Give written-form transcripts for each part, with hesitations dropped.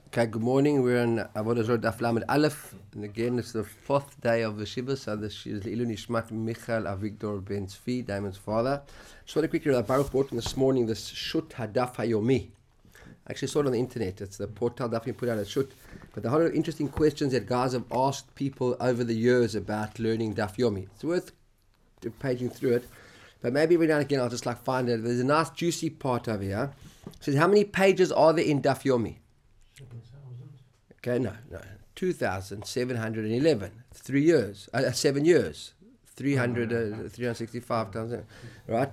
Okay, good morning. We're on Avodah Zarah Daf Lamed Aleph, and again it's the fourth day of the Shiva. So this is Ilu Nishmat Michael Avigdor Ben Tzvi, Damon's father. Just want to quickly read Baruch brought this morning this Shut Hadaf Hayomi. I actually saw it on the internet. It's the portal Daf put out a Shut. But the whole interesting questions that guys have asked people over the years about learning Daf Yomi. It's worth paging through it. But maybe every now and again I'll just find it. There's a nice juicy part over here. It says, how many pages are there in Daf Yomi? Okay, no. 2,711. 3 years. 7 years. 365 times. Right?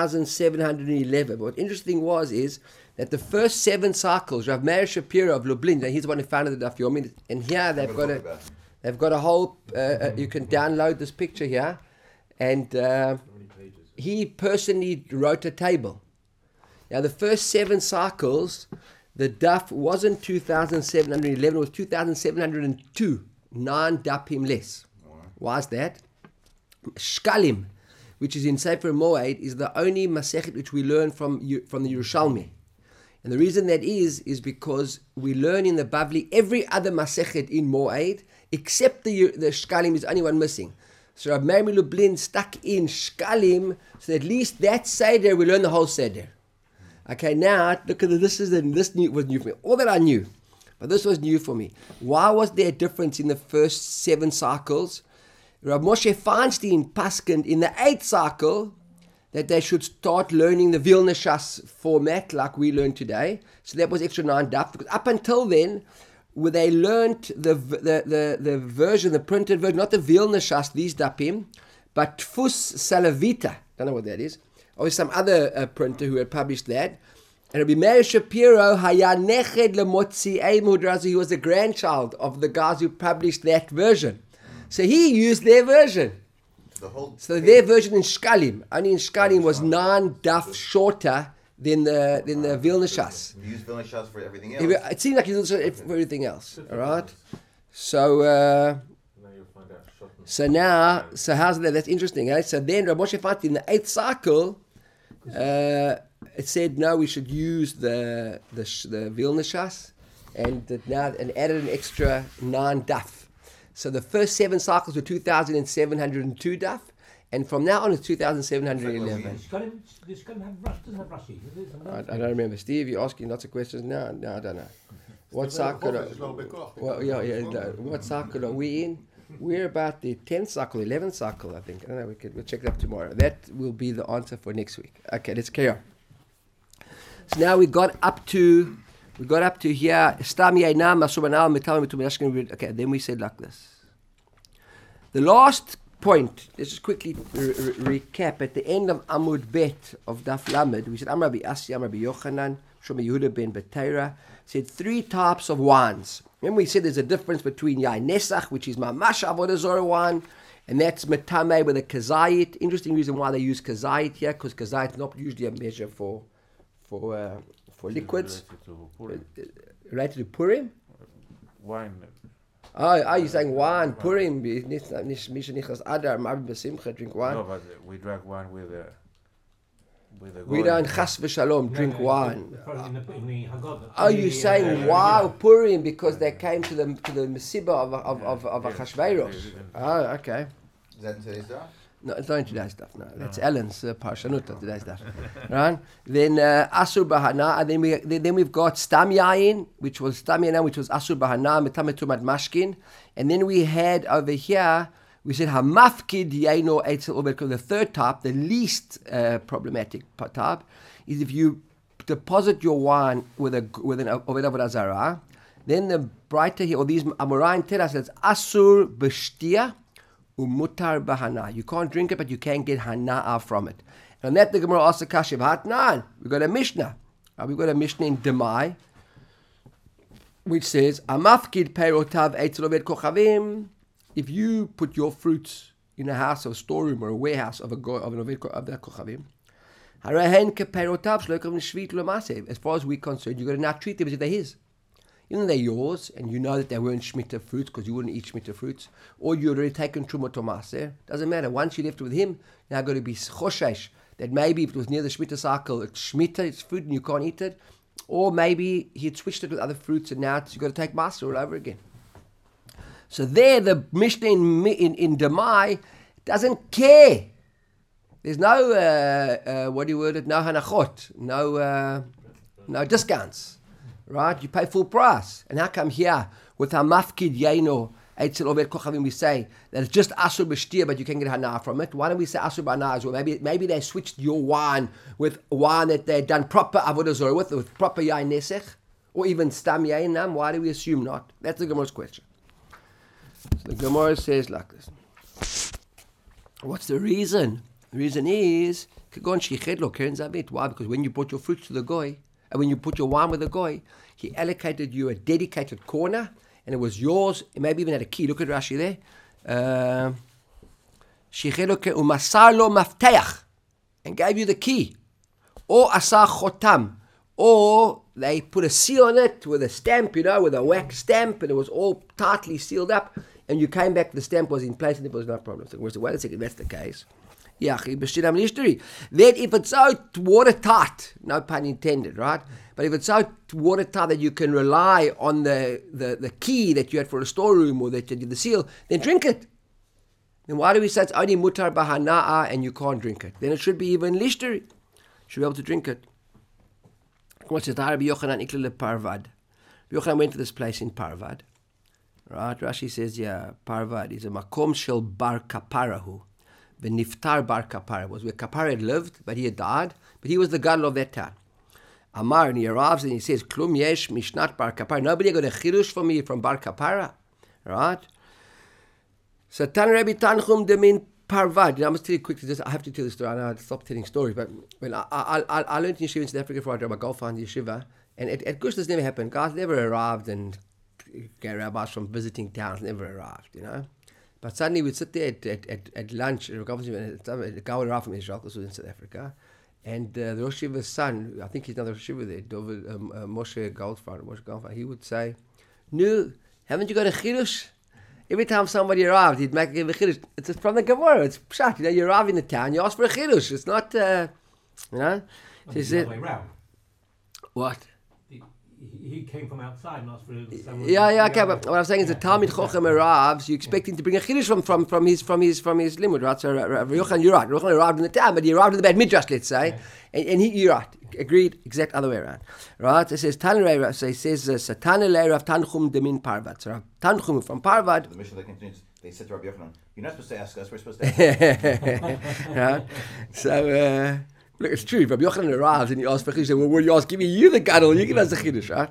2,711. But what's interesting is that the first 7 cycles, Rav Meir Shapiro of Lublin, he's the one who founded the Daf Yomi, and here they've got a whole, you can download this picture here, and he personally wrote a table. Now the first 7 cycles, the daf wasn't 2,711, it was 2,702. 9 dafim less. Why is that? Shkalim, which is in Sefer Moed, is the only masechet which we learn from the Yerushalmi. And the reason that is because we learn in the Bavli every other masechet in Moed, except the Shkalim is the only one missing. So Rav Meir Lublin stuck in Shkalim, so at least that Seder, we learn the whole Seder. Okay, now look at this was new for me. All that I knew, but this was new for me. Why was there a difference in the first 7 cycles? Rav Moshe Feinstein paskened in the 8th cycle that they should start learning the Vilna Shas format like we learn today. So that was extra 9 daf. Because up until then, where they learned the version, the printed version, not the Vilna Shas, these dapim, but Tfus Salavita. Don't know what that is. Or some other printer who had published that. And Rabbi Meir Shapiro, he was the grandchild of the guys who published that version. So he used their version. So their version in Shkalim, only in Shkalim, was 9 daf shorter than the Vilna Shas. You use Vilna Shas for everything else? It seemed like he used it for everything else. All right? So... So how's that? That's interesting, eh? So then Rav Moshe Feinstein in the 8th cycle, it said no, we should use the Vilna Shas, and added an extra 9 daf. So the first 7 cycles were 2,702 daf, and from now on it's 2,711. I don't remember. Steve, you're asking lots of questions now. No, I don't know. What cycle? What cycle are we in? We're about the 10th cycle, 11th cycle, I think. I don't know, we'll check it up tomorrow. That will be the answer for next week. Okay, let's carry on. So now we got up to here. Okay, then we said like this. The last point, let's just quickly recap. At the end of Amud Bet of Daf Lamed, we said Amar Rabbi Asi, Amar Rabbi Yochanan, Shlomo Yehuda ben Beteira, said 3 types of wines. Remember we said there's a difference between Yain Nesach, which is Mamash Avodah Zarah wine, and that's Metame with a Kazayit. Interesting reason why they use Kazayit here, because Kazayit is not usually a measure for liquids. Related to Purim? Wine. Oh, you're saying wine, Purim, drink wine? No, but we drank wine with a we don't chas v'shalom drink wine. Oh, you're saying wow Purim because they came to the Mesiba of Achashverosh. Oh, okay. Is that in today's stuff? No, it's not in today's stuff. No, that's Ellen's Parshanut of today's stuff. Right? Then Asur Bahana, and then we've got Stam Yain, which was Stam Yain, which was Asur Bahana, Metamet Tumat Mashkin, and then we had over here. We said Hamafkid Yaino Eitzel Obed. The third type, the least problematic type, is if you deposit your wine with an Oved Avodah Zarah, then the brighter here, or these Amoraim tell us it's Asur B'shtia Umutar Bahana. You can't drink it, but you can get Hana'ah from it. And that the Gemara asks the Kashiv Hatnan. We've got a Mishnah. We've got a Mishnah in Demai, which says Amafkid Peirotav Eitzel Obed Kochavim. If you put your fruits in a house or a storeroom or a warehouse of the Kochavim, as far as we're concerned, you've got to now treat them as if they're his. Even though they're yours, and you know that they weren't Shemitah fruits because you wouldn't eat Shemitah fruits, or you'd already taken Trumot or Maser, doesn't matter. Once you left with him, now got to be Choshesh, that maybe if it was near the Shemitah cycle, it's Shemitah, it's fruit and you can't eat it, Or maybe he had switched it with other fruits and now you've got to take Maser all over again. So there, the Mishnah in Demai doesn't care. There's no, no hanachot, no discounts, right? You pay full price. And how come here, with our mafkid yaino, Eitzel Oved Kochavim, we say that it's just Asur B'shtir, but you can get Hana from it. Why don't we say Asur B'Hana as well? Maybe they switched your wine with wine that they'd done proper Avodah Zorah with proper Yain Nesech, or even Stam Yain Nam. Why do we assume not? That's the Gemara's question. So the Gemara says like this. What's the reason? The reason is, why? Because when you brought your fruits to the Goy, and when you put your wine with the Goy, he allocated you a dedicated corner, and it was yours. It maybe even had a key. Look at Rashi there. And gave you the key. Or asar chotam. Or they put a seal on it with a stamp, with a wax stamp, and it was all tightly sealed up. And you came back, the stamp was in place, and it was no problem. So we said, wait a second, that's the case. Then if it's so watertight, no pun intended, right? But if it's so watertight that you can rely on the key that you had for a storeroom or that you did the seal, then drink it. Then why do we say it's only mutar bahana'a and you can't drink it? Then it should be even lishteri. Should be able to drink it. Rabbi Yochanan went to this place in Parvad. Right? Rashi says, Parvad is a makom shel bar kaparahu. The Niftar bar Kapara was where Kapara had lived, but he had died. But he was the gadol of that town. Amar, and he arrives and he says, Klum yesh mishnat bar Kapara. Nobody got a chirush for me from bar Kapara. Right? So Tan Rabbi Tanchum demin Parvad. I must tell you quickly, I have to tell this story. I know I stopped telling stories, but when I learned in Yeshiva in South Africa before I drove my golf on Yeshiva, and at Gush this never happened. Guys never arrived, and rabbis from visiting towns never arrived, But suddenly we'd sit there at lunch, a guy would arrive from Israel, because he was in South Africa, and the Rosh Yeshiva's son, I think he's another Rosh Yeshiva there, Moshe Goldfarb, he would say, no, haven't you got a chidush? Every time somebody arrived, he'd give a chidush. It's from the Gemara, it's pshat, you arrive in the town, you ask for a chidush, it's not, Well, it's the other way round. What? He came from outside and asked for someone. Okay. But what I'm saying is, the Talmid Chochem arrives. You expect him to bring a chiddush from his limud, right? So Rabbi Yochanan, you're right. Rabbi Yochanan arrived in the town, but he arrived in the bad midrash, let's say, and you're right. Agreed. Exact other way around, right? It says Tanurei. So he says Satanelei Rav Tanchum demin Parvad. So Rav Tanchum from Parvad. The Mishnah continues. They said to Rabbi Yochanan, "You're not supposed to ask us. We're supposed to ask." Right. So. Look, it's true. Rabbi Yochanan arrives and he asks for chiddush. Well, what do you ask? Give me you the gadol. You give us the chiddush, right?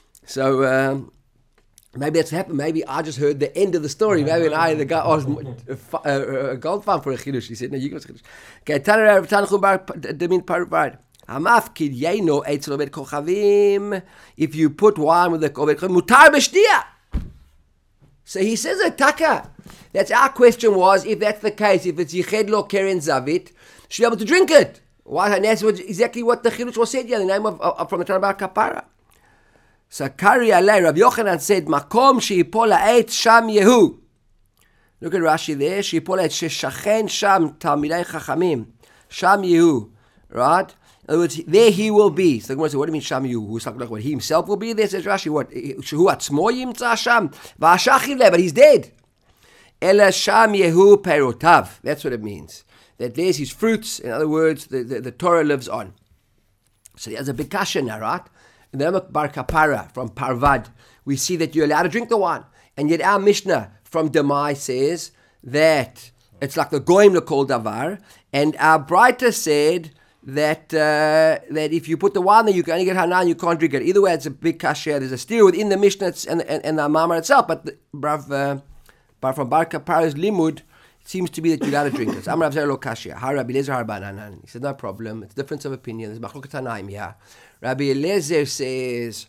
So maybe that's happened. Maybe I just heard the end of the story. Maybe the guy asked a gold farm for a chiddush. He said, "No, you give us a chiddush." Okay, Tanur Tanchum bar demin Parvad. Hamafkid yeino eitzel oved kochavim. If you put wine with the oved kochavim, mutar b'shtia. So he says a taka. That's our question was, if that's the case, if it's yiched lo keren zavit, should be able to drink it. Why? And that's exactly what the chidush was said here, the name of from the Tanur bar Kapara. So Kari alei, Rabbi Yochanan said, Makom she'ipol ha'etz sham yehu. Look at Rashi there. She'ipol ha'etz she'shachen sham talmidei chachamim. Sham yehu. Right? In other words, there he will be. So the Gemara says, what do you mean sham yehu? Who's talking about what? He himself will be there? Says Rashi, what? Shehu atzmo yimtza sham. V'ashachiv le, but he's dead. Ela sham yehu perotav. That's what it means. That there's his fruits. In other words, the Torah lives on. So there's a big kasha now, right? In the name of Bar Kapara from Parvad, we see that you're allowed to drink the wine. And yet our Mishnah from Demai says that it's like the Goyim L'Kol Davar. And our Breita said that if you put the wine there, you can only get Hanan, you can't drink it. Either way, it's a big kasha. There's a steer within the Mishnah and the Mamar itself. But from Bar Kapara's Limud, it seems to be that you're allowed to drink it. Amar Rav Zer lo kashya. Har Rabbi Eliezer har Bananan. He said, no problem. It's a difference of opinion. There's machloket tanaim here. Rabbi Eliezer says,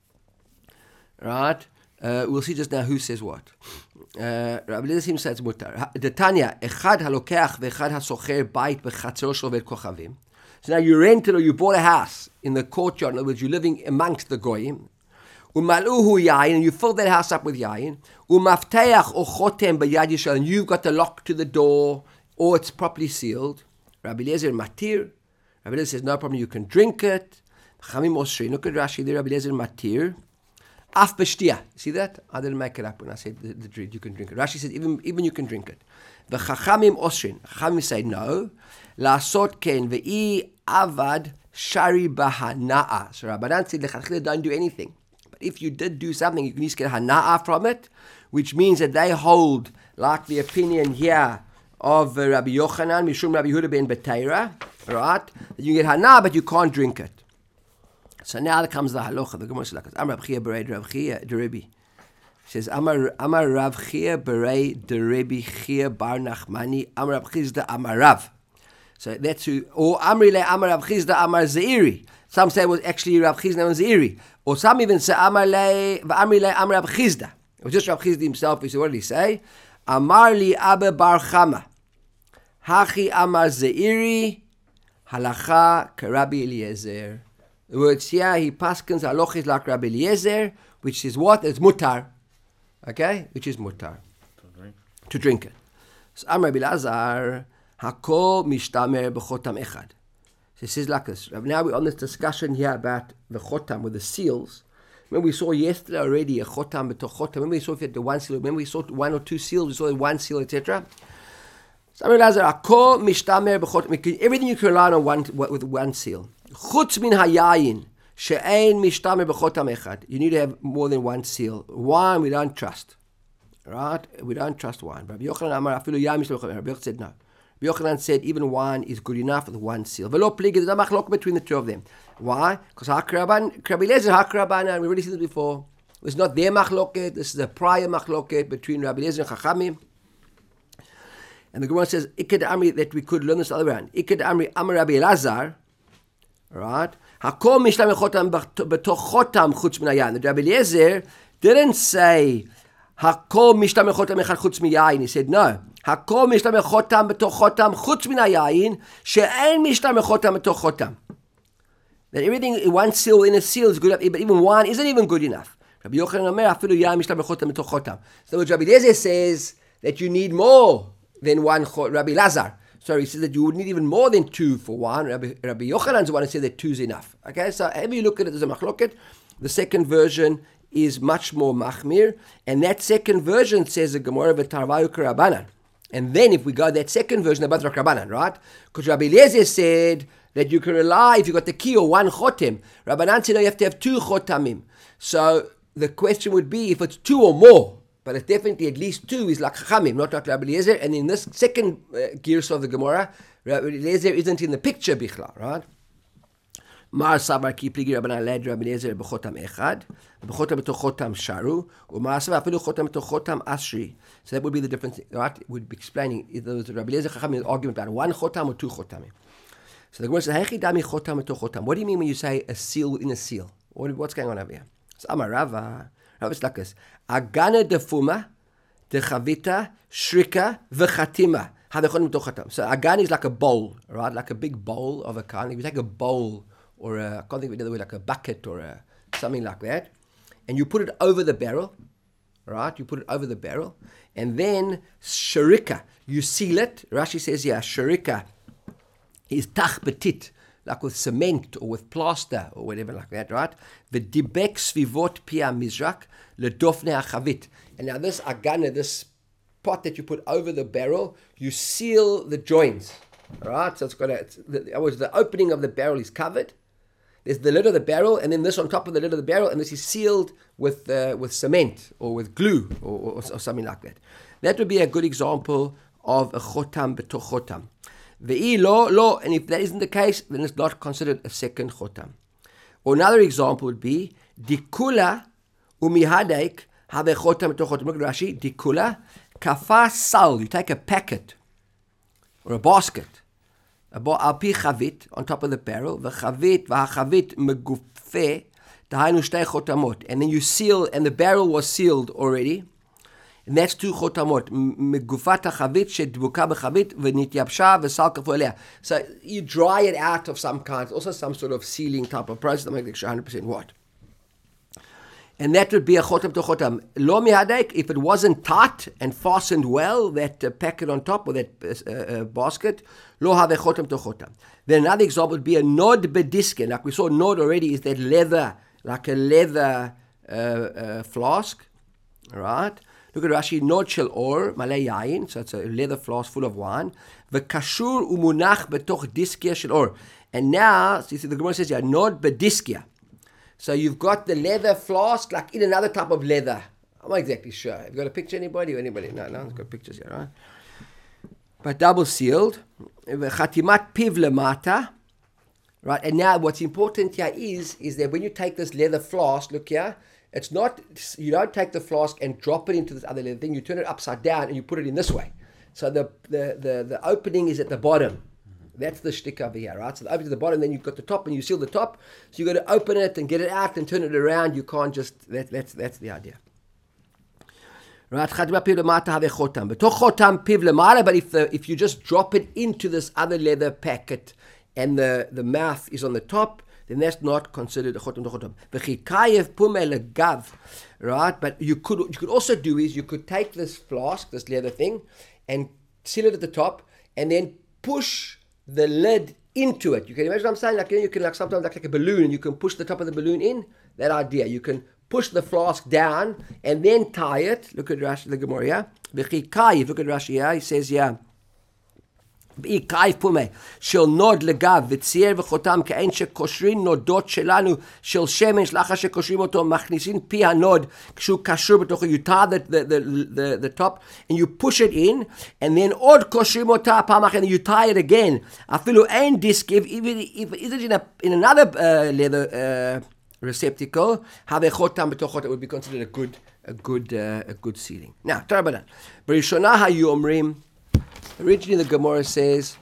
right? We'll see just now who says what. Rabbi Eliezer seems to say it's mutar. The Tanya, echad halokeach ve'echad hasocher bait bechatzor shel vet kochavim. So now you rented or you bought a house in the courtyard. In other words, you're living amongst the goyim. Umaluhu yayin, and you fill that house up with yayin. Umafteach or chotem b'yad yishal, and you've got the lock to the door, or it's properly sealed. Rabbi Eliezer matir. Rabbi Eliezer says no problem, you can drink it. Chamim Osrin. Look at Rashi there, Rabbi Eliezer Matir. Af b'shtia. See that? I didn't make it up when I said the drink. You can drink it. Rashi said even you can drink it. V'chachamim Osrin. Chachamim say no. La'asot ken ve'i avad shari bahana'a. So Rabbanan said lechatchila don't do anything. But if you did do something, you can just get hana'a from it, which means that they hold like the opinion here of Rabbi Yochanan, Mishum Rabbi Yehuda ben Beteira, right? That you get hana, but you can't drink it. So now there comes the halacha. The Gemara says like this: Amar Rav Chia berei Rav Chia deRebi. Says Amar Rav Chia berei deRebi Chia bar Nachmani. Amar Rav Chizda Amar Rav. So that's who. Or Amri le Amar Rav Chizda Amar Zeiri. Some say it was actually Rav Chizda and Zeiri. Or some even say Amar le Amar Rav Chizda. It was just Rav Chizda himself. He said, what did he say? Amar li Abba bar Chama. Hachi Amar Zeiri. Halacha k'Rabbi Eliezer. The words here, he paskins halachis like Rabbi Eliezer, which is what? It's mutar. Okay? Which is mutar. To drink it. So Amar Rabbi Elazar, hakol mishtamer b'chotam echad. So it says like this. Now we're on this discussion here about the chotam with the seals. Remember we saw yesterday already a chotam b'toch chotam. Remember we saw if you had the one seal. Remember we saw one or two seals. We saw the one seal, etc. So Amar Elazar, hakol mishtamer b'chotam. Everything you can rely on with one seal. Chutz min hayayin she'ein mishtamer b'chotam echad. You need to have more than one seal. Wine we don't trust, right? We don't trust wine. Rabbi Yochanan Amar afilu yayin mishtamer b'chotam echad. Rabbi Yochanan said no. Rabbi Yochanan said even wine is good enough with one seal. V'lo pligi, there's a machlok between the two of them. Why? Because Rabbi Eliezer Hakrabanan, we already seen this before. It's not their machloket. This is a prior machloket between Rabbi Eliezer and Chachamim. And the Gemara says Iked Amri that we could learn this other way around. Iked Amri Amar Rabbi Elazar. Right? Hakol mishlam chotam b'toch chotam chutz min hayayin. The Rabbi Eliezer didn't say hakol mishlam chotam echad chutz min yayin. He said no. Hakol mishlam chotam b'toch chotam chutz min hayayin she'ein mishlam chotam b'toch chotam. That everything in one seal in a seal is good enough, but even one isn't even good enough. Rabbi Yochanan Omer afilu yayin mishlam chotam b'toch chotam. So what Rabbi Eliezer says that you need more than one. Rabbi Elazar. Sorry, he says that you would need even more than two for one. Rabbi Yochanan's the one who said that two is enough. Okay, so if you look at it as a machloket, the second version is much more machmir, and that second version says the Gemara v'tarvayu k'Rabbanan. And then if we go that second version, about Rabbanan, right? Because Rabbi Eliezer said that you can rely, if you got the key or one chotem. Rabbanan said no, you have to have two chotamim. So the question would be if it's two or more. But it's definitely at least two is like Chachamim, not like Rabbi Eliezer. And in this second gears of the Gemara, Rabbi Eliezer isn't in the picture, Bichla, right? Mar sabar ki pligi Rabbanan led Rabbi Eliezer b'chotam echad, b'chotam b'toch chotam sharu, u'mar sabar afilu chotam b'toch chotam asri. So that would be the difference, right? It would be explaining either the Rabbi Eliezer Chachamim argument about one chotam or two chotamim. So the Gemara says, "Hechi dami chotam b'toch chotam." What do you mean when you say a seal in a seal? What's going on over here? So Amar Rava. It's like this. Agana defuma, dechavita, shrika, v'chatima. So agana is like a bowl, right? Like a big bowl of a kind. If you take a bowl or I can't think of another way, like a bucket or something like that, and you put it over the barrel, right? You put it over the barrel, and then shrika, you seal it. Rashi says, yeah, shrika is tach betit. Like with cement or with plaster or whatever like that, right? The dibek svivot pia mizrak ledofne achavit. And now this agana, this pot that you put over the barrel, you seal the joints, right? So it's got the opening of the barrel is covered. There's the lid of the barrel, and then this on top of the lid of the barrel, and this is sealed with cement or with glue or something like that. That would be a good example of a chotam b'toch chotam. Ve'i lo, and if that isn't the case, then it's not considered a second chotam. Or another example would be dikula umihadek have chotam b'toch chotam. Look at Rashi. Dikula kafa sal. You take a packet or a basket, alpi chavit on top of the barrel. V'chavit megufe tahainu shtei chotamot, and then you seal, and the barrel was sealed already. And that's two chotamot. Megufat hachavit shedvuka b'chavit v'nityabsha v'sal kafu elea. So you dry it out of some kind. Also some sort of sealing type of process that makes it 100% what. And that would be a chotam to chotam. Lo mihadek, if it wasn't tight and fastened well, that packet on top or that basket, lo have chotam to chotam. Then another example would be a nod bedisken. Like we saw, nod already is that leather, like a leather flask, right? Look at Rashi, nod shel or, malei yain, so it's a leather flask full of wine. V'kashur umunach betoch diskia shel or. And now, so you see the Gemara says, yeah, nod bediskia. So you've got the leather flask, like in another type of leather. I'm not exactly sure. Have you got a picture, anybody? No, I've got pictures here, right? But double sealed. Chatimat piv lemata. Right, and now what's important here is that when you take this leather flask, look here, it's not, you don't take the flask and drop it into this other leather thing, you turn it upside down and you put it in this way. So the opening is at the bottom. That's the shtick over here, right? So the opening at the bottom, then you've got the top and you seal the top. So you've got to open it and get it out and turn it around. You can't just, that's the idea. Right? But if you just drop it into this other leather packet and the mouth is on the top, then that's not considered a chotam to chotam. Right? But you could also do is you could take this flask, this leather thing, and seal it at the top, and then push the lid into it. You can imagine what I'm saying? Like, you can sometimes like a balloon, and you can push the top of the balloon in. That idea. You can push the flask down and then tie it. Look at Rashi, the Gemara. Yeah? Look at Rashi. Yeah? He says, yeah. של נוד לגב וצייר וחותם כאין שקושרים נודות שלנו של שמש לאחר שקושרים אותו מכניסים פי הנוד כשהוא קשור בתוכו. You tie the top and you push it in and then עוד קושרים אותה פעם אחת and you tie it again. אפילו אין דיסק, if it's in another leather receptacle, have חותם בתוך חותם, would be considered a good sealing. Now, תראה בנן. בראשונה היו אומרים, originally the Gemara says,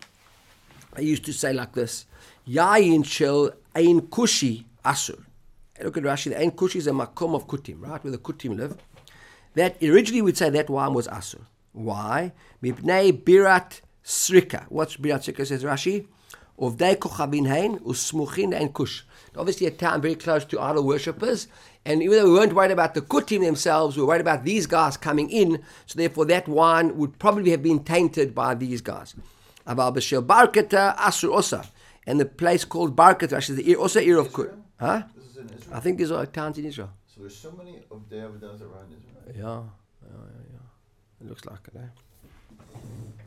I used to say like this, Yayin shel ein kushi asur. Look at Rashi, the ein kushi is a makom of kutim, right, where the kutim live. That originally we'd say that wine was asur. Why? Mipnei birat srika. What's birat srika, says Rashi? Ovdei kochavin hein usmuchin ein kush. Obviously a town very close to idol worshippers, and even though we weren't worried about the kutim themselves, we were worried about these guys coming in, so therefore that wine would probably have been tainted by these guys. Aval b'shel barketa asur osa, and the place called Barketa, actually also ear of Kut. Huh? This is in Israel? I think these are towns in Israel. So there's so many of the Avodas around Israel. Yeah. It looks like it, eh?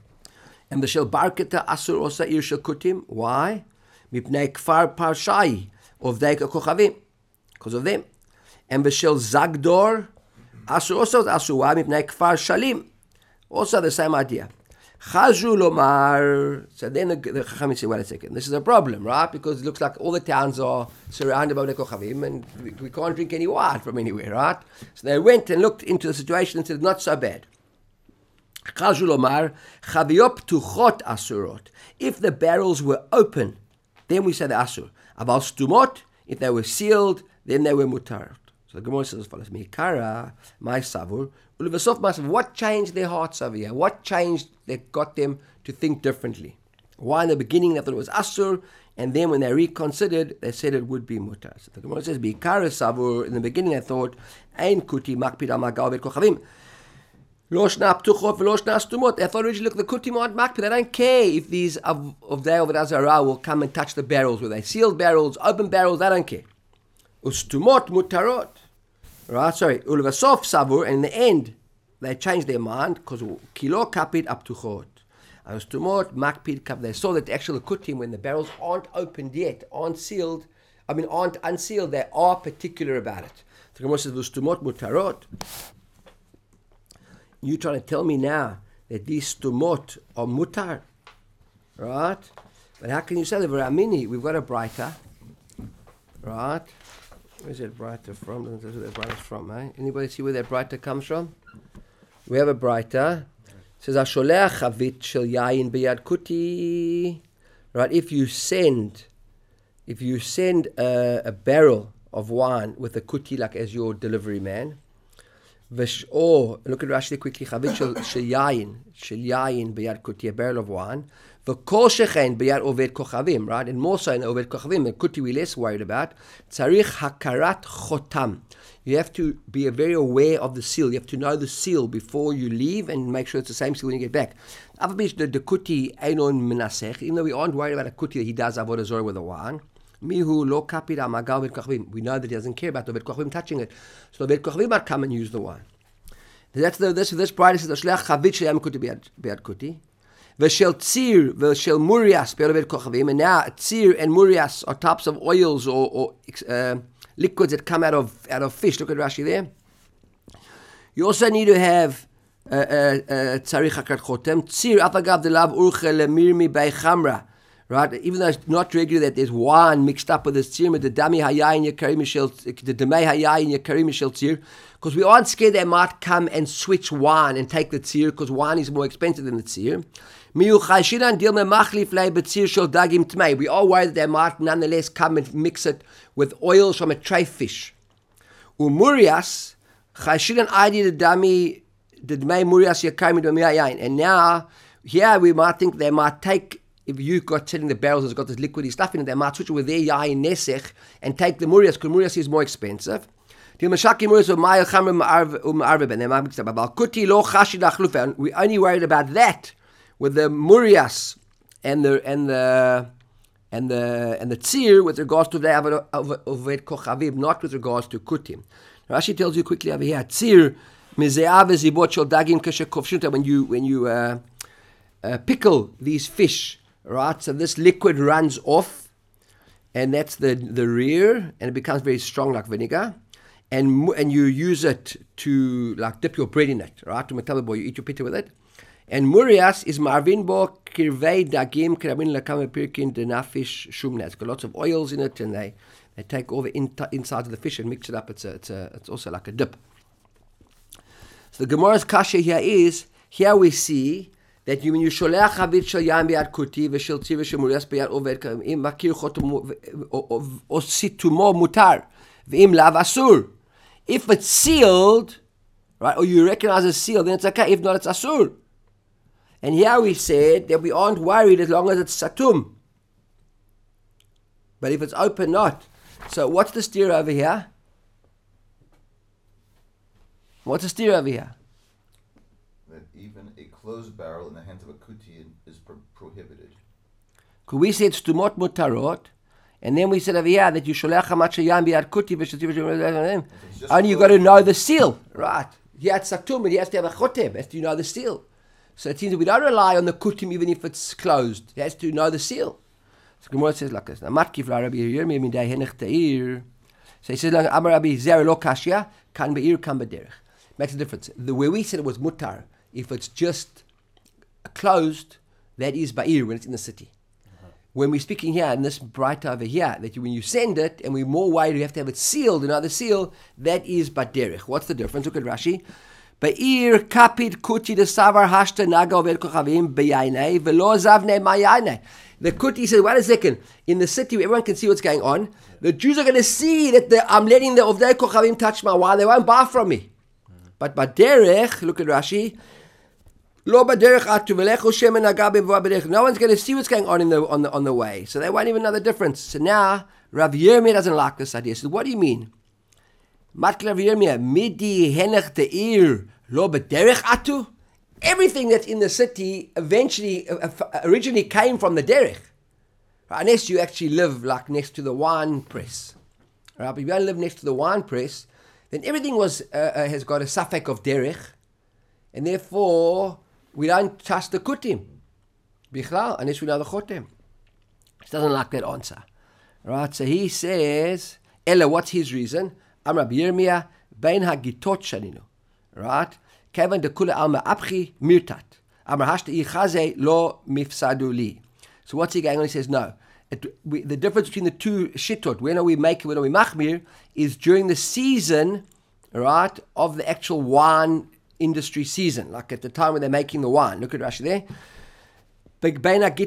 And b'shel barketa asur osa ear shel kutim. Why? Mipnei kfar parshai of the kochavim, because of them. And b'shel zagdor asur also asur. Why? Mipnei kfar shalim. Also the same idea. Chazru lomar. So then the Chachamim say, wait a second, this is a problem, right? Because it looks like all the towns are surrounded by the Kochavim and we can't drink any wine from anywhere, right? So they went and looked into the situation and said, not so bad. Chazru lomar, chaviyot ptuchot asurot. If the barrels were open, then we say the asur. Aval stumot, if they were sealed, then they were mutar. So the Gemara says as follows: Mikara, my savur, ulivasov masav. What changed their hearts over here? What changed that got them to think differently? Why in the beginning they thought it was asur, and then when they reconsidered, they said it would be mutar. So the Gemara says, Mikara savur. In the beginning they thought, Ein kuti makpid amagal bet kochavim. Lo shna ptuchot v'lo shna stumot. They thought originally, look, the kutim aren't makpid. They don't care if these of the Avodah Zarah will come and touch the barrels. Were they sealed barrels, open barrels? They don't care. Ustumot mutarot. Right, sorry. Ulvasof savur, and in the end, they changed their mind because kilo kapid aptuchot. Ustumot makpid kap. They saw that the actual kutim, when the barrels aren't opened yet, aren't unsealed, they are particular about it. The Gemara says ustumot mutarot. You're trying to tell me now that these stumot are mutar, right? But how can you say that? We've got a brighter, right? Where's that brighter from? That's where that brighter's from, eh? Anybody see where that brighter comes from? We have a brighter. It says, Asholeach chavit shel yayin b'yad kuti. Right, if you send a barrel of wine with a kuti, like as your delivery man, or look at Rashi quickly. Chavit shel yayin biyad kuti, a barrel of wine. V'kol shechen biyad oved kochavim, right? And more so in oved kochavim, the kuti we're less worried about. Tzarich hakarat chotam. You have to be very aware of the seal. You have to know the seal before you leave and make sure it's the same seal when you get back. The kuti einon menasech, even though we aren't worried about a kuti that he does avodah zorah with the wine. Mihu lo kapid amagal vet kochavim. We know that he doesn't care about the vet kochavim touching it. So the vet kochavim might come and use the wine. That's this bride says the shleach chavit sheyam kuti biyad kuti. V'shel tzir v'shel murias biyad vet kochavim. And now tzir and murias are types of oils or liquids that come out of fish. Look at Rashi there. You also need to have tzarich hakarat chotem. Tzir afagav delav urche lemirmi bei chamra. Right, even though it's not regular that there's wine mixed up with this tzir, the dami hayayin yekarim mishel, the demei hayayin yekarim mishel tzir, because we aren't scared they might come and switch wine and take the tzir, because wine is more expensive than the tzir. We are worried that they might nonetheless come and mix it with oils from a tray fish. Umurias chayshiran adi the dami the demei murias yekarim demei hayayin, and now here we might think they might take. If you got selling the barrels that's got this liquidy stuff in it, they might switch it with their yayin nesech and take the murias, because murias is more expensive. We're only worried about that with the murias and the tzir with regards to the oved kochavim, not with regards to kutim. Rashi tells you quickly over here, tzir mizeav zibot shel dagim kasher kovshuta, when you pickle these fish. Right, so this liquid runs off, and that's the rear, and it becomes very strong like vinegar, and you use it to like dip your bread in it, right? To metabel boy, you eat your pita with it. And murias is marvin bo kirvei dagim kirabin lakam pirkin denafish shumna. It's got lots of oils in it, and they take all the inside of the fish and mix it up. It's also like a dip. So the Gemara's kasha here we see that when you sholeach chavit shel yain biyad kuti v'shel tzir v'shel murias biyad oved kochavim makir chotam ositumo mutar v'im lav asur. If it's sealed, right, or you recognize it's sealed, then it's okay. If not, it's asur. And here we said that we aren't worried as long as it's satum. But if it's open, not. So what's the steer over here? What's the steer over here? That even a closed barrel in the hands of a kuti is prohibited. Because we said stumot mutarot, and then we said over here that you sholech hamat sheyam biyad kuti v'shativ. Only you got to know the seal, right? Yeah, it's satum, but he has to have a chotem. Has to know the seal. So it seems that we don't rely on the kutim even if it's closed. He has to know the seal. So Gemara says like this. Matkiv la Rabbi Yirmiyah midei henech teir. So he says like Amar Rabbi Zer lo kashya kan beir kan bederech. Makes a difference. The way we said it was mutar. If it's just closed, that is ba'ir, when it's in the city. When we're speaking here, in this bright over here, that when you send it, and we're more worried you have to have it sealed, another seal, that is baderich. What's the difference? Look at Rashi. Ba'ir kapid kuti de savar hashta naga oved kochavim beyainei velo zavne mayainei. The kuti says, wait a second, in the city where everyone can see what's going on, the Jews are going to see that I'm letting the oved kochavim touch my wine, they won't buy from me. But baderich, look at Rashi, no one's going to see what's going on on the way, so they won't even know the difference. So now Rav Yirmiyah doesn't like this idea. So what do you mean? Matkel Rav Yirmiyah midi henech teir lo b'derech atu. Everything that's in the city originally came from the derech, right? Unless you actually live like next to the wine press. Right? But if you don't live next to the wine press, then everything has got a suffix of derech, and therefore we don't trust the kutim, bichlal, unless we know the chotem. He doesn't like that answer, right? So he says, Ella, what's his reason? Am Rabbi Yirmiyah bein hagitot shaninu, right? Kevan dekula alma apchi mirtat. Amar hashta ichaze lo mifsadu li. So what's he going on? He says no. The difference between the two shittot, when are we making, when are we machmir, is during the season, right, of the actual wine industry season, like at the time when they're making the wine. Look at Rashi there. Then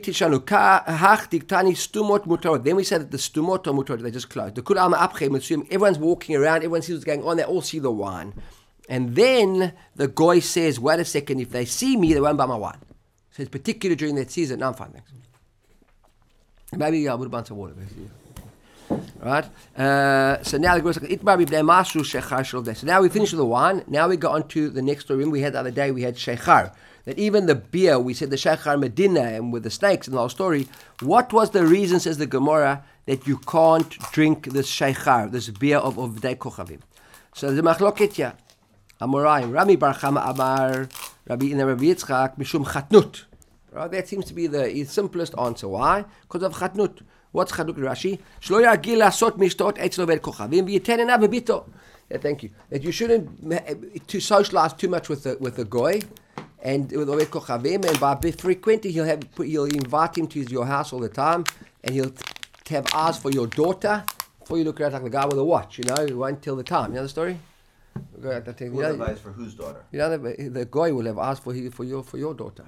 we say that the stumot are mutarot, they just close. Everyone's walking around, everyone sees what's going on, they all see the wine. And then the goy says, wait a second, if they see me, they won't buy my wine. So it's particular during that season. No, I'm fine, thanks. Maybe I would have bought some water. Right? So now the goy says, so now we finish with the wine. Now we go on to the next story. Remember we had the other day, we had shechar. That even the beer, we said the shechar Medina and with the snakes and the whole story. What was the reason, says the Gemara, that you can't drink this shechar, this beer of V'dei Kochavim? So the machloket ya. Amoraim, Rami Bar Chama Amar, Rabbi Yitzchak, Mishum Chatnut. Right, that seems to be the simplest answer. Why? Because of Chatnut. What's Chatnut, Rashi? Shlo yagil lasot mishtot etzlo vel kochavim v'yiten enav bebito. Thank you. That you shouldn't to socialize too much with the goy and with the kochavim, and by frequenting he'll invite him to your house all the time, and he'll have eyes for your daughter. Before you look around like the guy with a watch, he won't tell the time. You know the story? Who will have eyes for whose daughter? The guy will have asked for your daughter.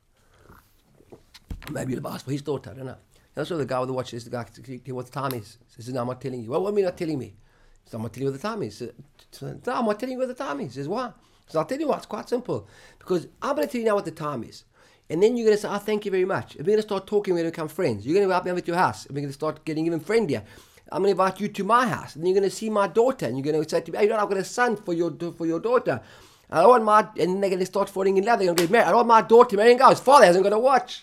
Maybe he'll have asked for his daughter. I don't know. That's what the guy with the watch is. The guy, what the time is. He says, no, I'm not telling you. Well, what do you mean not telling me? He says, I'm not telling you what the time is. No, I'm not telling you what the time is. He says, why? He says, I'll tell you what. It's quite simple. Because I'm going to tell you now what the time is. And then you're going to say, thank you very much. And we're going to start talking. We're going to become friends. You're going to help me over to your house. And we're going to start getting even friendlier. I'm going to invite you to my house, and then you're going to see my daughter, and you're going to say to me, hey, I've got a son for your daughter. I don't want and then they're going to start falling in love. They're going to get married. I don't want my daughter marrying guys. Father hasn't got a watch.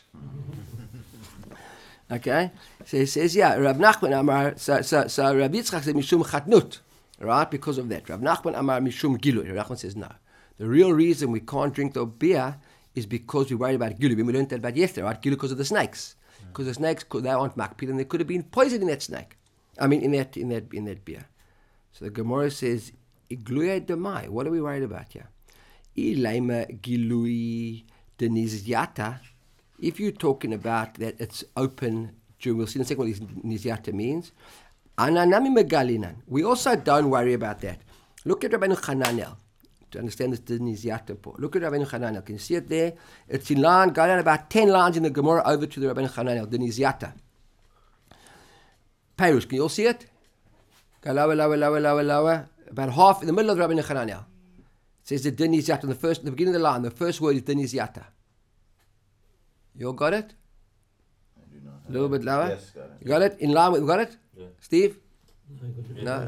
Okay? So he says, yeah, Rav Nachman Amar, so Rav Yitzchak said, Mishum Chatnut, right? Because of that. Rav Nachman Amar, Mishum Gilui. Rav Nachman says, no. The real reason we can't drink the beer is because we're worried about Gilui. We learned that about yesterday, right? Gilui because of the snakes. Because the snakes, they aren't makpid, and there could have been poison in that snake. I mean, in that beer. So the Gemara says, Igluya demai. What are we worried here? Ilaima gilui denizyata. If you're talking about that it's open during, we'll see in a second what nizyata means. Ananami megalinan. We also don't worry about that. Look at Rabbeinu Hananel to understand this nizyata part. Look at Rabbeinu Hananel. Can you see it there? It's in line, go down about 10 lines in the Gemara over to the Rabbeinu Hananel, the nizyata. Perush, can you all see it? Go lower. About half in the middle of the Rabbeinu Hananel. It says the din nizyata. The beginning of the line, the first word is din nizyata. You all got it? I do not. A little bit lower? Yes, got it. You got it? In line with, got it? Yeah. Steve? No.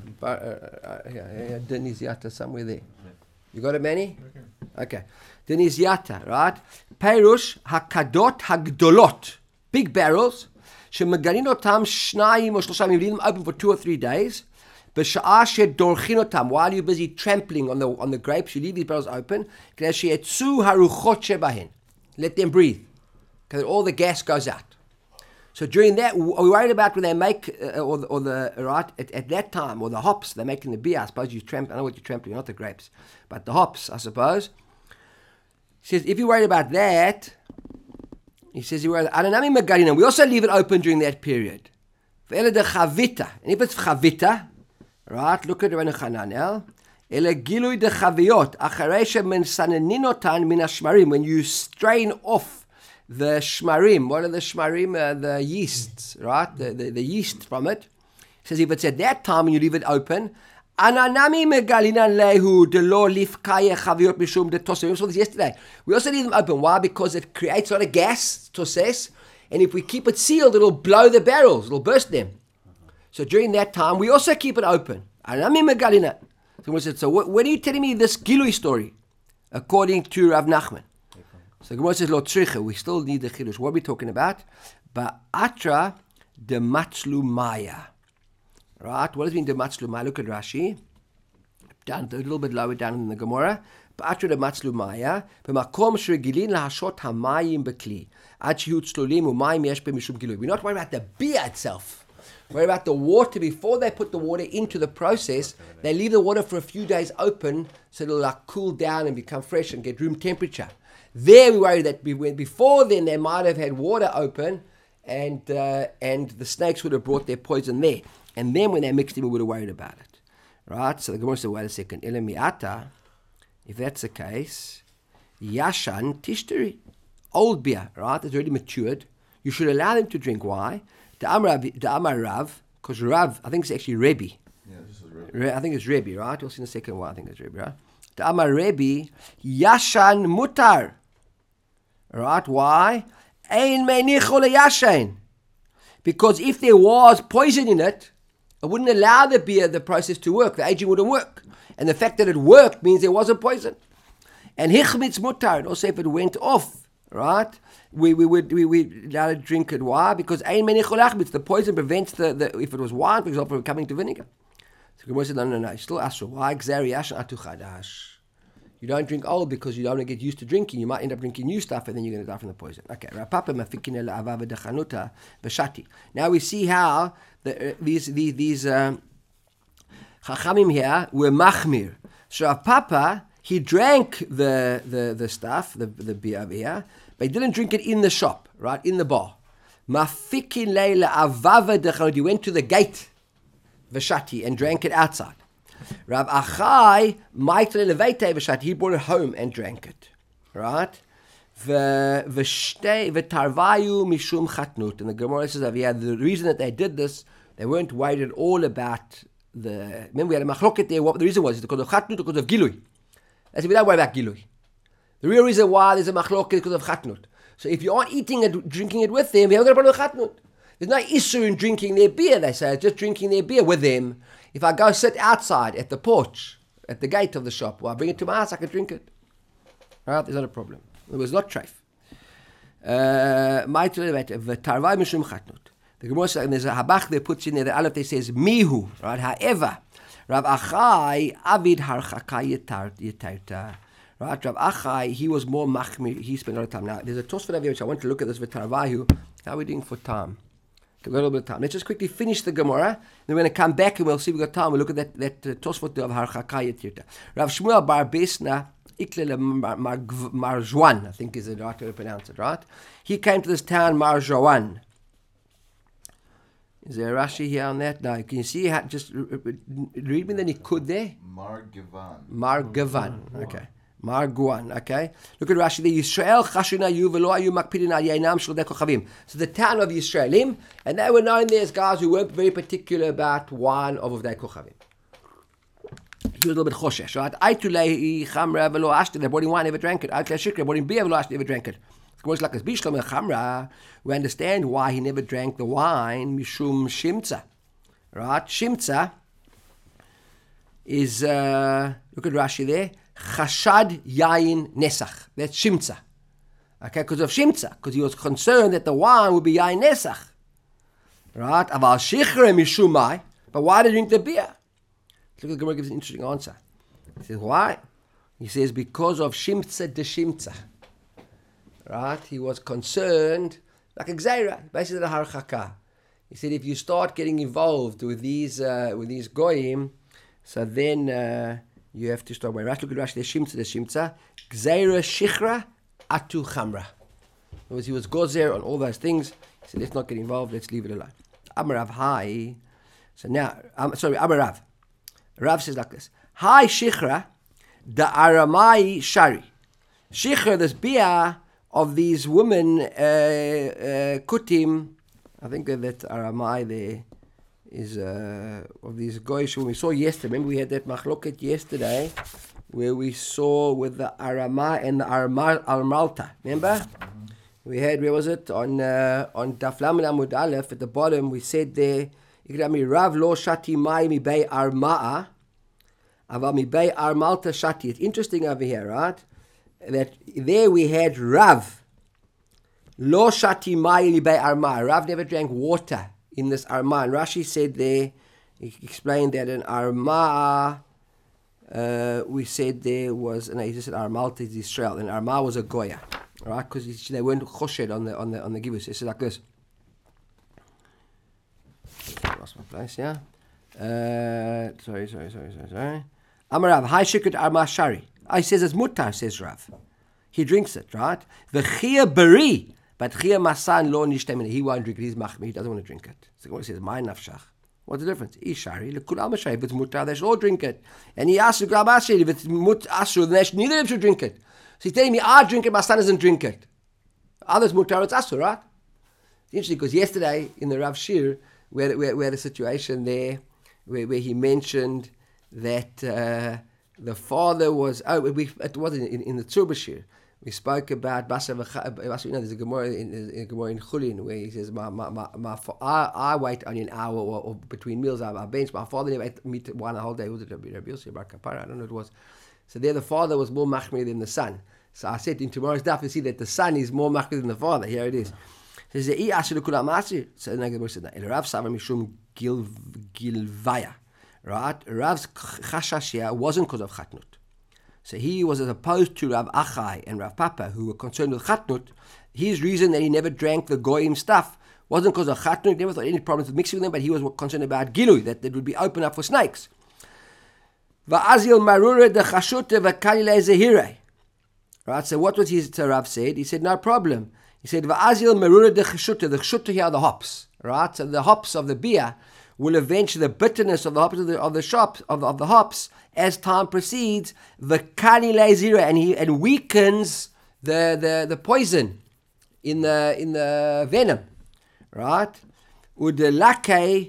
Din nizyata somewhere there. You got it, Manny? Okay. Din nizyata, right? Perush hakadot hagdolot. Big barrels. שמגרין אותם 2 or 3 you leave them open for 2 or 3 days. בשעה שדורכים אותם, while you're busy trampling on the grapes, you leave these barrels open. כדי שיצאו הרוחות שבהן. Let them breathe. Because all the gas goes out. So during that, are we worried about when they make, or the right, at that time, or the hops they're making the beer, I suppose you trample, I know what you're trampling, not the grapes, but the hops, I suppose. He says, if you're worried about that, he says, we also leave it open during that period. And if it's chavita, right, look at Rabbeinu Hananel. When you strain off the shmarim, what are the shmarim? The yeasts, right? The yeast from it. He says, if it's at that time and you leave it open, Ananami megalinan lehu de lo lifkaya chaviot mishum de tosem. We saw this yesterday. We also leave them open. Why? Because it creates a lot of gas, toses, and if we keep it sealed, it'll blow the barrels. It'll burst them. So during that time, we also keep it open. Ananami megalinan. So when are you telling me this Gilui story? According to Rav Nachman. So Gemara says, Lo tzricha. We still need the chidush. What are we talking about? Ba'atra de matzlu maya. Right, what does it mean, the matzlumaya? Look at Rashi. Down a little bit lower down in the Gemara. Ba'atra the matzlumaya. B'makom shregilin lahashot hamayim bekli. Ad shehut tzlulim umayim yesh b'mishum gilui. We're not worried about the beer itself. We're worried about the water. Before they put the water into the process, they leave the water for a few days open so it'll like cool down and become fresh and get room temperature. There we worry that before then they might have had water open and the snakes would have brought their poison there. And then when they mixed it, we would have worried about it. Right? So the Gemara said, wait a second. Elemiata, if that's the case, Yashan Tishteri. Old beer, right? It's already matured. You should allow them to drink. Why? The Amar Rav, because Rav, I think it's actually Rebbe. Yeah, this is Rebbe. I think it's Rebbe, right? We'll see in a second why I think it's Rebbe, right? The Amar Rebbe, Yashan Mutar. Right? Why? Ein menicho leyashen. Because if there was poison in it, it wouldn't allow the process to work. The aging wouldn't work. And the fact that it worked means there wasn't poison. And hichmitz mutar, also if it went off, right? We would allow to drink it. Why? Because ein menicho lachmitz. The poison prevents if it was wine, for example, from coming to vinegar. So Gemara said, no, still asur. Why? Gzeri yashan atu chadash. You don't drink old because you don't want to get used to drinking. You might end up drinking new stuff and then you're going to die from the poison. Okay. Now we see how these Chachamim here were machmir. So Rav Papa, he drank the stuff, the beer over here, but he didn't drink it in the shop, right, in the bar. Mafikin leila avava dechanut. He went to the gate, v'shati, and drank it outside. Rav Achai, Maitre Levete V'shat, he brought it home and drank it. Right? V'tarvayu mishum chatnut. And the Gemara says, the reason that they did this, they weren't worried at all about remember we had a machloket there, what the reason was, because of chatnut or because of gilui. I said, we don't worry about gilui. The real reason why there's a machloket is because of chatnut. So if you aren't eating it, drinking it with them, you haven't got a problem with chatnut. There's no issue in drinking their beer, they say, just drinking their beer with them. If I go sit outside at the porch, at the gate of the shop, or I bring it to my house, I can drink it. Right? There's not a problem. It was not treif. The Gemara says, and there's a habach that puts in there, the aleph that says, mihu, right? However, Rav Achai, avid harchaka yetarta. Right? Rav Achai, he was more machmir, he spent a lot of time. Now, there's a Tosfot over here, which I want to look at this, v'tarvahu. How are we doing for time? We've got a little bit of time. Let's just quickly finish the Gemara. Then we're going to come back and we'll see if we've got time. We'll look at that Tosfot of Harchakayat Tirta. Rav Shmuel Bar Besna Ikle Marjwan, I think is the right way to pronounce it, right? He came to this town, Marjwan. Is there a Rashi here on that? No. Can you see how, just read me the Nikud there? Margavan. Okay. Marguan, okay? Look at Rashi there. Yisrael chashuna yu v'lo ayu makpidin al yainam shel kochavim. So the town of Yisraelim, and they were known there as guys who weren't very particular about wine of Uvdei Kochavim. He was a little bit choshesh, right? Aitulei chamra v'lo ashti. They brought him wine, never drank it. Aitulei shikra, brought him beer, v'lo ashti, never drank it. It's like this bishlam chamra. We understand why he never drank the wine. Mishum shimtza, right? Shimtza is look at Rashi there. Chashad yayin nesach. That's shimtza. Okay, because of shimtza, because he was concerned that the wine would be yayin nesach. Right? Aval shichre mishumai. But why did he drink the beer? Look at the Gemara gives an interesting answer. He says, why? He says, because of shimtza de shimtza. Right? He was concerned, like a gzeira, basically the harchaka. He said, if you start getting involved with these goyim, so then you have to start by Rashi. Look at Rashi. The shimtza. Gzeira shichra atu chamra. In other words, he was gozer on all those things. He said, let's not get involved. Let's leave it alone. Amarav hai. So now, Amarav. Rav says like this. Hai shichra da aramai shari. Shichra, this beer of these women, kutim. I think that aramai there is of these goyish we saw yesterday. Remember we had that machloket yesterday where we saw with the Arama and the Armalta. Remember? Mm-hmm. We had, where was it? On Daf Lamed Amud Aleph at the bottom we said there, Rav lo shati mai mi bei Arma'a aval mi bei Armalta shati. It's interesting over here, right? That there we had Rav lo shati mai mi bei Arma'a. Rav never drank water in this Arma. And Rashi said there, he explained that in Arma, we said there was, no, he just said Armalta is Israel, and Arma was a Goya, right? Because they weren't choshed on the givus. He said like this. I lost my place, yeah? Sorry. Amarav, hi shikut Arma Shari. I says it's mutar, says Rav. He drinks it, right? V'chia bari. But Chia Masan lo nishtem, he won't drink it, he's machmir, he doesn't want to drink it. So he says, my nafshach. What's the difference? Ishari, lekul amashari, if it's mutar, they should all drink it. And he asks, if it's mut asur, then neither of them should drink it. So he's telling me, I drink it, my son doesn't drink it. Others mutar, it's asur, right? It's interesting, because yesterday, in the Rav Shir, we had a situation there, where he mentioned that the father was. It wasn't in the Tzubashir. We spoke about Basa. There's a Gemara in Chulin where he says, I wait only an hour or between meals. I bench. My father never ate meat one whole day. Was it Rabbi Yossi, Bar Kapara? I don't know what it was. So there the father was more machmir than the son. So I said in tomorrow's daf, you see that the son is more machmir than the father. Here it is. So the Gemara said, Rav Savar Mishum Gilvaya. Right? Rav's chashashia wasn't because of chatnut. So he was as opposed to Rav Achai and Rav Papa, who were concerned with chatnut. His reason that he never drank the goyim stuff wasn't because of chatnut. He never thought any problems with mixing with them, but he was concerned about gilui, that would be open up for snakes. Va'azil marura de chashute v'kalile zehire. Right, so what was his Rav said? He said, no problem. He said, va'azil marura de chashute. The chashute here are the hops. Right, so the hops of the beer will avenge the bitterness of the hops of the hops as time proceeds. V'kalile zehire, and weakens the poison in the venom. Right, udelake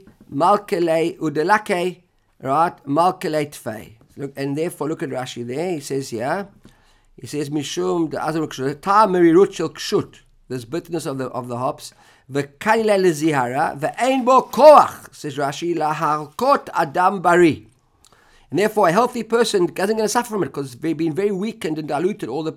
malkele. Right, malkele tfei. Look, and therefore, look at Rashi there. He says here, mishum the azam kshut ta merirut shel kshut. There's bitterness of the hops. V'kaila lezihara v'ein bo koach, says Rashi, laharkot adam bari. And therefore, a healthy person isn't going to suffer from it because they've been very weakened and diluted all the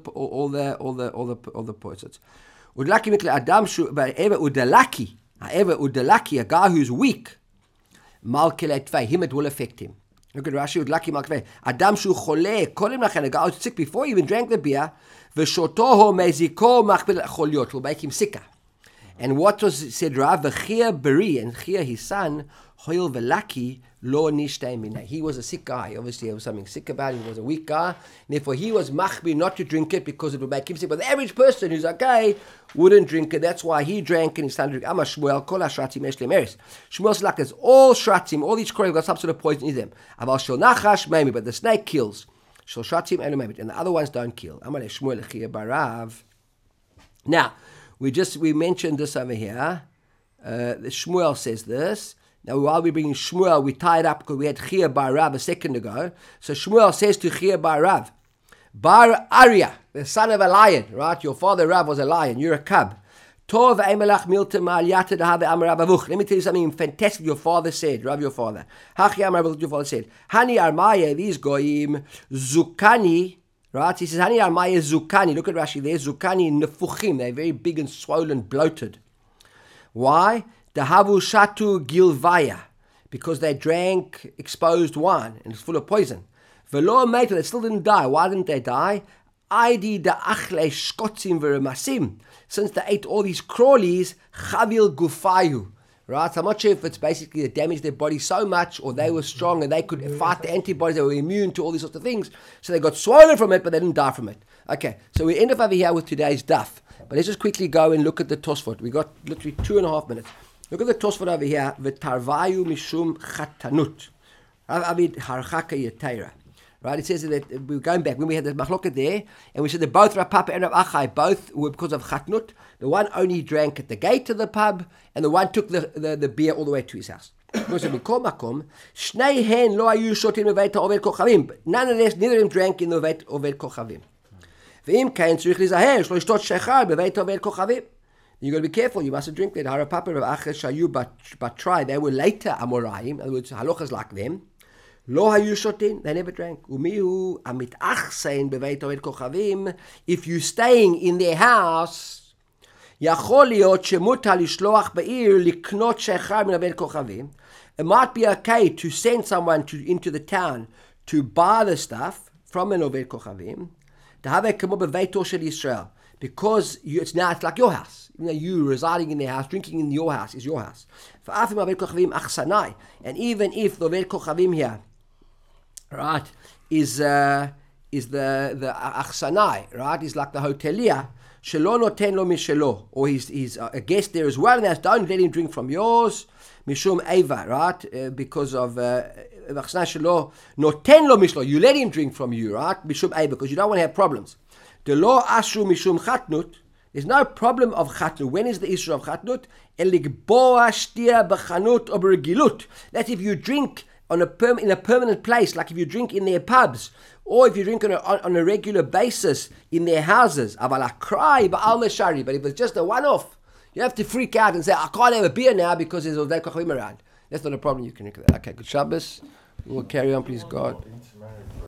poisons. Udlaki mikle adam shu ba'eva udalaki. However, udalaki, a guy who's weak, malkelet tvei, him it will affect him. Look at Rashi, udlaki malkelet. Adam shu chole, kolim lachen, a guy who's sick before he even drank the beer, v'shotoho meziko machbel choliot, will make him sicker. And what was said Rav, v'chia beri, and Chia, his son, hoil v'laki, lo nishtei minay. He was a sick guy. Obviously, there was something sick about him. He was a weak guy. And therefore, he was machbi not to drink it because it would make him sick. But the average person who's okay wouldn't drink it. That's why he drank and he started drinking. Amma Shmuel, kol ha-shratzim esh le'meris. Shmuel's like this. All shratzim, all these kroim got some sort of poison in them. Aval shel nachash maybe, but the snake kills. Shel shratzim elu maybe, and the other ones don't kill. Amma Shmuel echia barav. Now, we mentioned this over here. The Shmuel says this. Now, while we're bringing Shmuel, we tied up because we had Chia bar Rav a second ago. So Shmuel says to Chia bar Rav, Bar Arya, the son of a lion, right? Your father Rav was a lion. You're a cub. Tov emelach miltem al yata dehave amar avuch. Let me tell you something fantastic your father said, Rav, your father. Hachi amar avuch, your father said. Hani armaya, these goyim, zukani, right? He says, Hani armaya zukani. Look at Rashi there. Zukani nefuchim. They're very big and swollen, bloated. Why? Dahavu shatu gilvaya, because they drank exposed wine and it's full of poison. Velo meita, they still didn't die. Why didn't they die? Aidi da achle shkotzim v'remasim. Since they ate all these crawlies, chavil gufayu. Right? So I'm not sure if it's basically it damaged their body so much, or they were strong and they could fight the antibodies. They were immune to all these sorts of things, so they got swollen from it, but they didn't die from it. Okay, so we end up over here with today's daf. But let's just quickly go and look at the Tosfot. We got literally 2.5 minutes. Look at the Tosfot over here. V'tarvayu mishum chatanut. Avid harchaka yetera. Right, it says that we're going back when we had the machloket there, and we said that both Rav Papa and Rav Achai both were because of chatnut. The one only drank at the gate of the pub, and the one took the beer all the way to his house. Nonetheless, neither of them drank in the Oved Kochavim. You got to be careful. You mustn't drink that. Rav Papa and Rav Achai shayu batrai. They were later Amoraim. In other words, halachas like them. Lo hayu shotin, they never drank. Umihu amit achsein beveit oved kochavim. If you're staying in their house, yachol liot shemutar lishloach be'ir liknot shechar min oved kochavim. It might be okay to send someone into the town to buy the stuff from an oved kochavim. To have a kamo beveito shel Yisrael, because it's like your house. You residing in their house, drinking in your house is your house. And even if the oved kochavim here, right, is the achsanai, right, is like the hotelier, shelo noten lo mishelo, or he's a guest there as well, and that's don't let him drink from yours, mishum eva, right, because of achsanai shelo noten lo mishlo, you let him drink from you, right, mishum eva, because you don't want to have problems. The lo ashu mishum chatnut, there's no problem of chatnut. When is the issue of chatnut? Eligboa shtia b'chanut or b'regilut. That's if you drink in a permanent place, like if you drink in their pubs, or if you drink on a regular basis in their houses. But if it's just a one-off, you have to freak out and say, I can't have a beer now because there's Ovdei Kochim around. That's not a problem. You can drink that. Okay, good Shabbos. We'll carry on, please, God.